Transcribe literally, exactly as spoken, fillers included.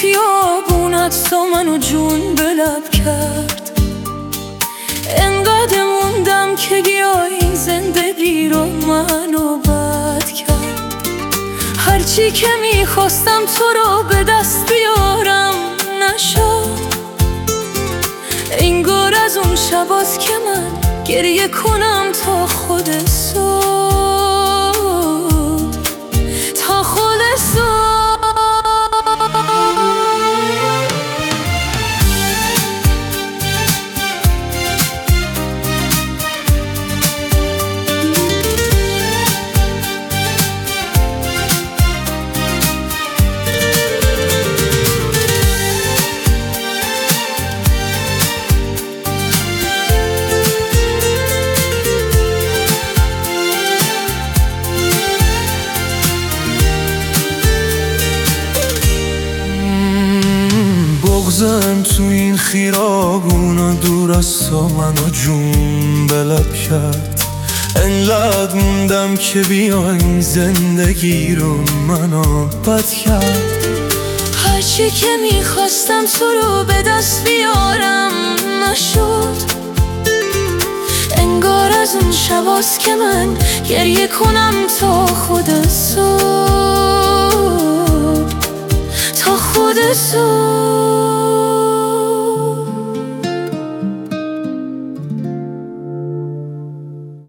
خیابونت تا منو جون به لب کرد. انقدر موندم که بیای زندگی رو منو بد کرد. هرچی که میخواستم تو رو به دست بیارم نشد. انگار از اون شباست که من گریه کنم تا خود صبح، تا خود صبح. بغضم تو این خیابونا دور از تو منو جون به لب کرد. انقدر موندم که بیای زندگی رو منو بد کرد. هرچی که میخواستم تو رو به دست بیارم نشد. انگار از اون شباست که من گریه کنم تا خود صبح، تا خود صبح.